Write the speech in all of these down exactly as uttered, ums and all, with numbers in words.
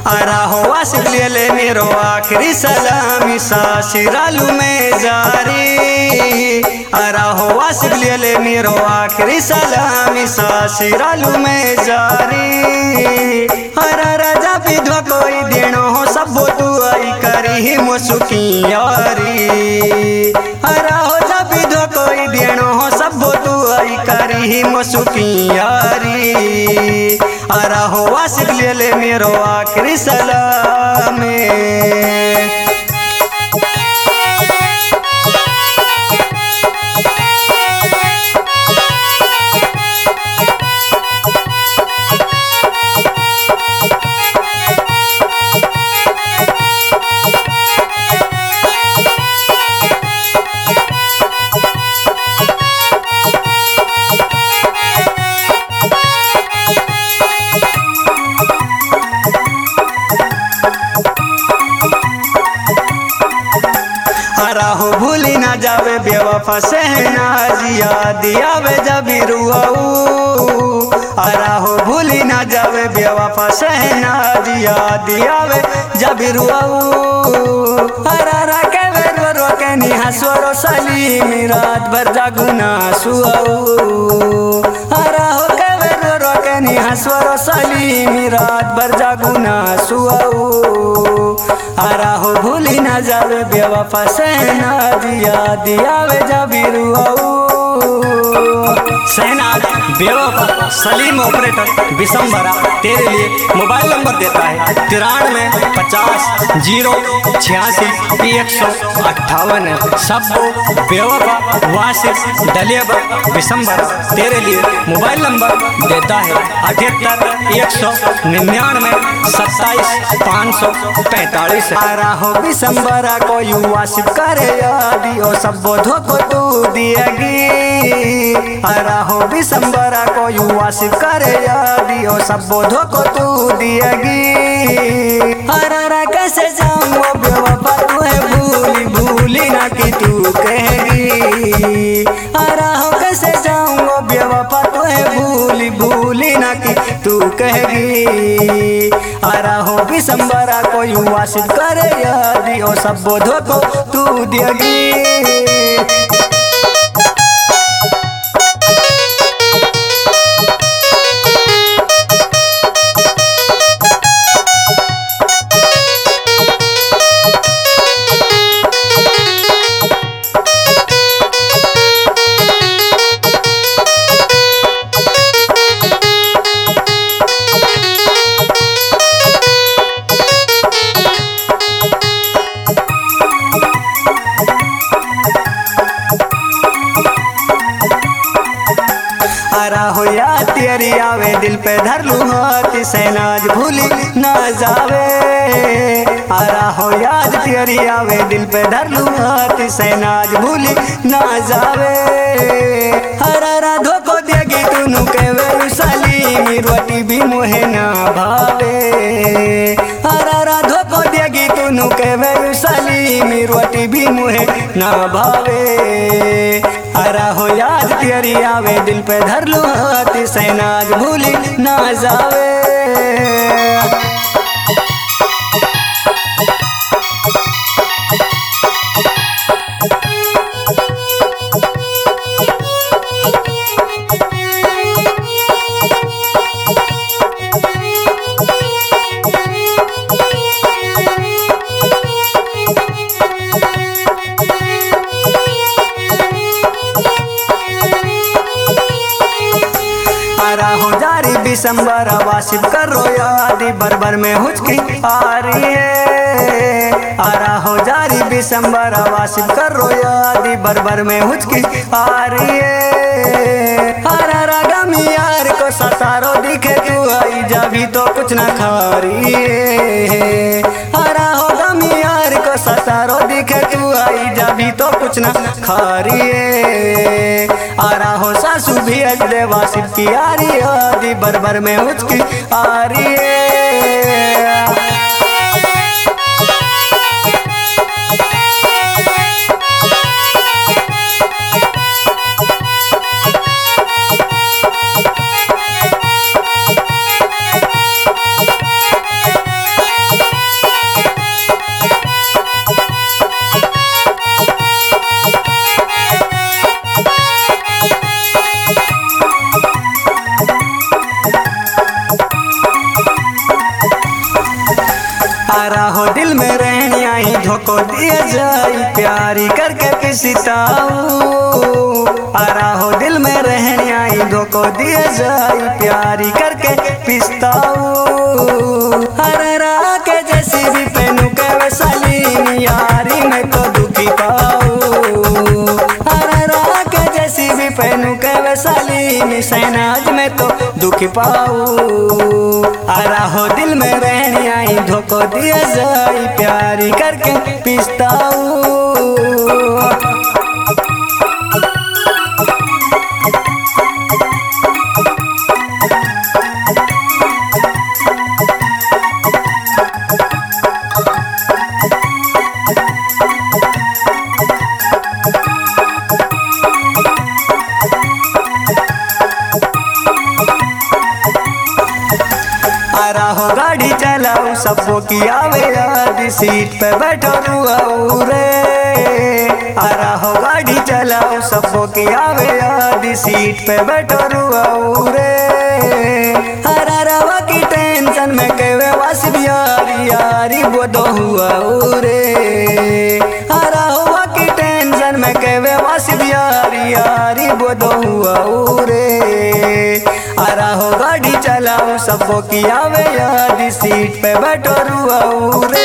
अरा हो वासिक लिए ले मेरो आखिरी सलामी सासिरालू में जारी। अरा हो वासिक लिए ले मेरो आखिरी सलामी सासिरालू में जारी। अरा राजा विधवा कोई देनो हो सबो तू आई करी मुसुकी यारी। अरा हो जा विधवा कोई देनो हो सबो तू आई करी मुसुकी यारी। अरा हो वासिक लिए ले मेरो आखिरी सलाम। अरा हो भूली ना जावे बेवफा सहनाजी याद आवे जब रुआऊ। अरा हो भूली ना जावे बेवफा सहनाजी याद आवे जब रुआऊ। अरा रा के रो रो के नी हंसवरो सलीम रात भर जागू ना सुआऊ। अरा हो के रो रो के नी हंसवरो सलीम रात भर जागू ना सुआऊ। अरा हो भूली ना जावे बेवफा सहनाज याद आवे जब रुआऊ। सहनाज बेवफा सलीम ऑपरेटर बिसम्बरा तेरे लिए मोबाइल नंबर देता है तिरानवे पचास जीरो छियासी एक सौ अट्ठावन। सबको बेवफा वासिफ डलेबर बिसम्बरा तेरे लिए मोबाइल नंबर देता है अठहत्तर एक सौ निन्यानवे सत्ताईस पाँच सौ पैंतालीस। अरा हो बिसम्बरा को यू वासिफ करे यादी ओ सबो धोखो तू दिएगी। अरा हो बिसम्बरा को यू वासिफ करे यादी ओ सबो धोखो तू दिएगी। अरा रा कैसे जाऊँ बेवफा तू है भूली भूली ना कि तू कहेगी। अरा हो कैसे जाऊँ बेवफा तू है भूली भूली ना कि तू कहेगी। अरा हो बिसम्बरा को यू वासिफ करे यादी ओ सबो धोखो तू दिएगी। अरा हो याद तेरी आवे दिल पे धर लूँ हाथ सहनाज भूली ना जावे। अरा हो याद तेरी आवे दिल पे धर लूँ हाथ सहनाज भूली ना जावे। हरा रा धोखो देगी तूनु के वे सलीम रोटी भी मुहे ना भावे। हरा रा धोखो देगी तूनु के वे सलीम रोटी भी मुहे ना भावे। अरा हो याद तेरी आवे दिल पे धर लूँ हाथ सहनाज भूली ना जावे। अरा हो जारी बिसम्बर वासिफ करो यादी बरबर में हुचकी आ रही है। अरा हो जारी बिसम्बर वासिफ करो यादी बरबर में हुचकी आ रही है। हरा रागमी यार को सतारो दिखे तू आई जाभी तो कुछ ना खा रही है। हरा हो गमी यार को सतारो दिखे तू आई जाभी तो कुछ ना खा रही है। आरा हो सासू भी अजदे वासिफ की आ रही आदि बरबर में उसकी आ रही है। आरा हो दिल में रहनी आई धोखो दिए जाई प्यारी करके किसी ताऊ। आरा हो दिल में रहनी आई धोखो दिए जाई प्यारी करके पिस्ताऊ। हररा के जैसी भी पहनू के वैसाली यारी में तो दुखी पाऊ। हररा के जैसी भी पहनू के वैसाली सहनाज में तो दुखी पाऊ। आरा हो दिल में रहनी आई धोखो दिया जाई प्यारी करके पिस्ताऊ। आरा हो गाड़ी चलाऊ सबको की आवे आदि सीट पे बैठो रुआऊ रे। आरा हो गाड़ी चलाऊ सबको की आवे आदि सीट पे बैठो रुआऊ रे। हरा रवा की टेंशन में केवे वासिब यारी यारी वो दो हुआ रे। हरा हुआ की टेंशन में केवे वासिब यारी यारी वो दो हुआ रे। आरा हो गाड़ी चलाऊ सबको की आवे याद सीट पे बैठो रुआऊ रे।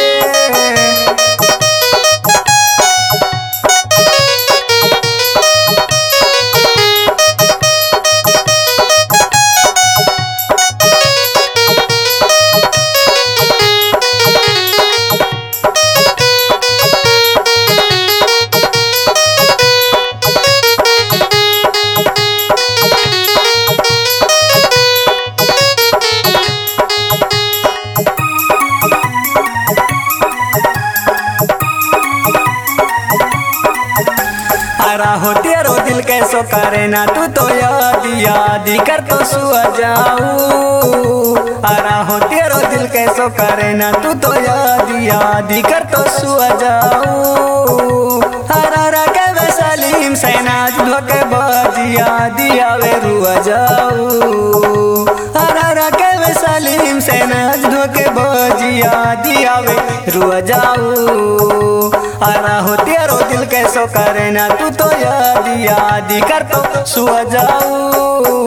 आरा हो तेरो दिल कैसो करे ना तू तो याद याद कर तो सुआ जाऊ। आरा हो तेरो दिल कैसो करे ना तू तो याद याद कर तो सुआ जाऊ। हरा के वे सलीम सैनाज धोखे बाजी याद आवे रुआ जाऊ। हरा के वे सलीम सैनाज धोखे बाजी याद आवे रुआ जाऊ। आरा हो तेरो दिल कैसो करे ना तू तो याद याद कर तो सुआ जाऊ।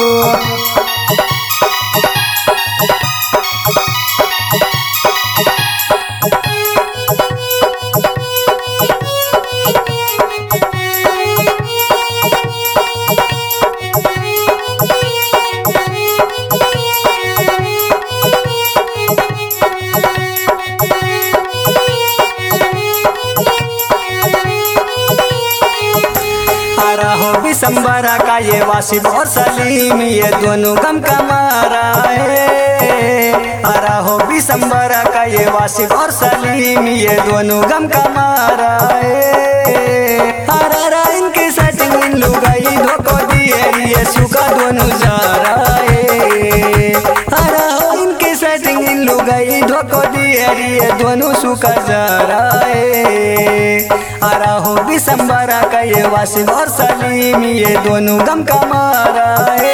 आरा हो बिसंबरा का ये वासिब और सलीम ये दोनों गम का मारा है। आरा हो बिसंबरा का ये वासिब और सलीम ये दोनों गम का मारा है। आरा इनकी सेटिंग इन लुगाई धोखो दिए ये सुखा दोनों जा रहा है। आरा हो इनकी सेटिंग इन लुगाई धोखो दिए ये दोनों सुखा जा रहा है। आरा हो बिसंबरा का ये वासिब और सलीम ये दोनों गम का मारा है।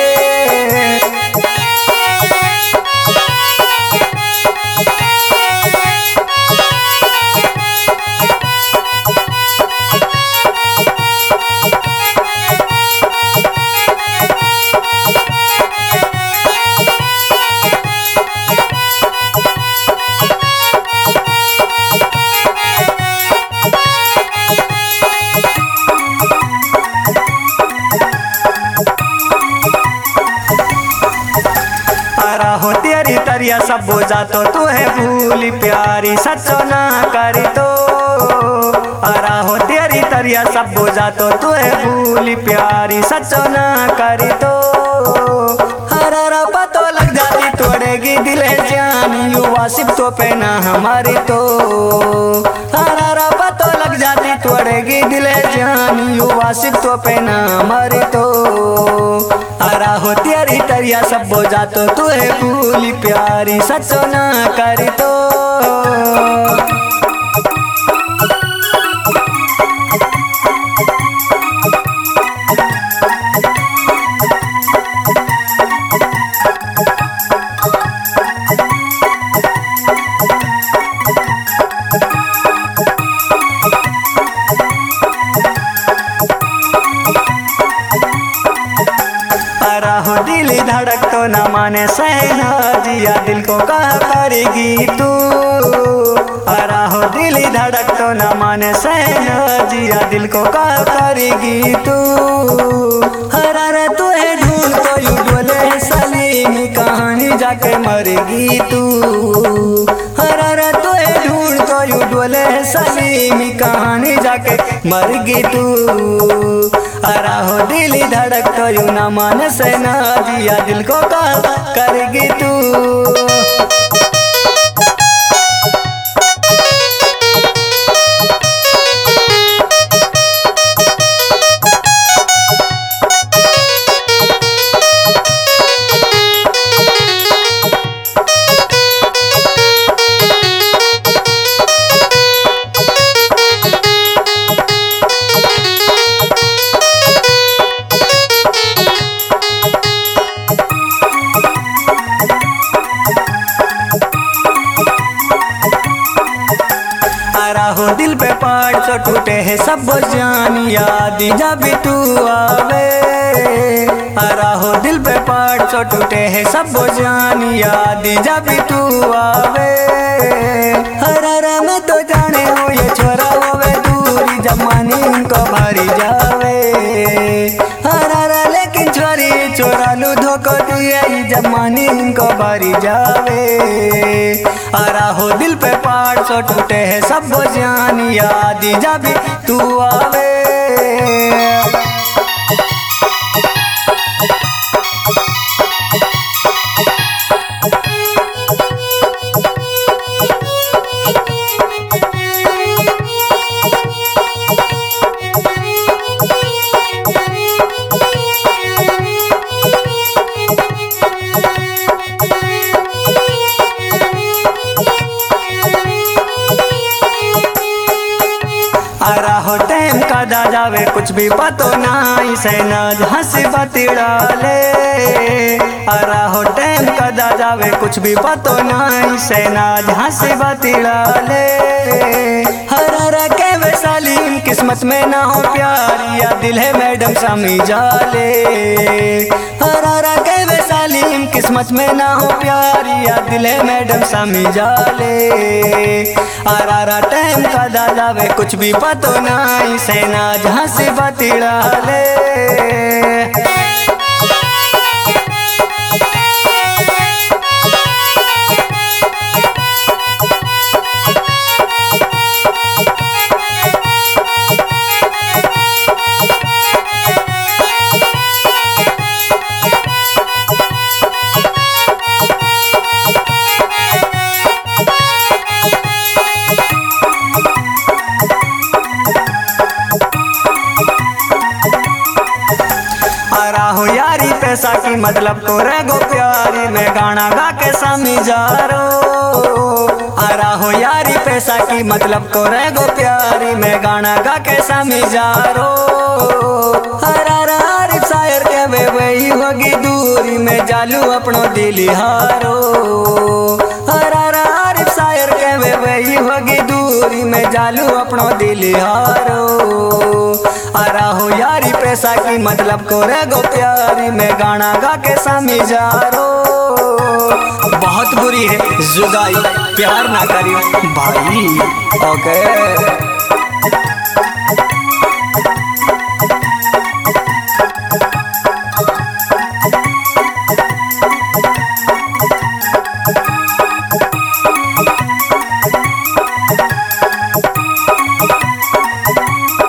आरा हो तेरी तरिया सब बोझा तो तू है भूली प्यारी सचो ना करी तो। आरा हो तेरी तरिया सब बोझा तो तू है भूली प्यारी सचो ना करी तो। हरा पतो लग जाती तोड़ेगी दिले जानी यू वासिब तो पहना हमारी तो। हरा पतो लग जाती तोड़ेगी दिले जानी यू वासिब तो पहना हमारी तो। आरा हो तेरी तरिया सब बोझा तो तू है भूली प्यारी सचो ना करी तो। माने शहनाजिया दिल को कहा करेगी तू। अरा हो दिल धड़क तो न माने शहनाजिया दिल को कहा करेगी तू। हरा रे तू है ढूंढ तो यू डोले सलीमी कहानी जाके मरेगी तू। हरा रे तू है ढूंढ तो यू डोले सलीमी कहानी जाके मरेगी तू। अरा हो दिल धड़क तो यू न माने शहनाजिया दिल को कहा करेगी तू। हो दिल पे पाड़ तो टूटे है सब जान याद जब तू आवे। अरा हो दिल पे पाड़ तो टूटे है सब जान याद जब तू आवे। हरा मैं तो जाने हो ये छोरा होवे दूरी जमानी को भरी जावे। हरा लेकिन छोरी छोरा लू धोखो दिए जमानी को भरी जावे। अरा हो दिल पे पाड़ सो टूटे है सब जान याद जब तू आवे। अरा हो टाइम का दा जावे कुछ भी पतो नाई सहनाज हंसी बतिड़ा ले। अरा हो टाइम का दा जावे कुछ भी पतो नाई सहनाज हंसी बतिड़ा ले। हरा के वैसालीम किस्मत में ना हो प्यार या दिल है मैडम समी जाले। हरा के वैसालीम किस्मत में ना हो प्यार या दिल है मैडम समी जाले। अरा टाइम का दा जावे कुछ भी पतो नाई सहनाज हंसी बतिड़ा ले। हो यारी पैसा की मतलब तो रगो प्यारी में गाना गा के समझारो। अरा हो यारी पैसा की मतलब तो रगो प्यारी में गाना गा के समझारो। हरा आरिफ शायर के वे वही होगी दूरी में जालू अपनो दिल हारो। हरा आरिफ शायर के वे वही होगी दूरी में जालू अपनो दिल हारो। अरा हो यारी पैसा की मतलब को रगो प्यारी में गाना गा के समझारो। बहुत बुरी है जुदाई प्यार ना करियो भाई। ओके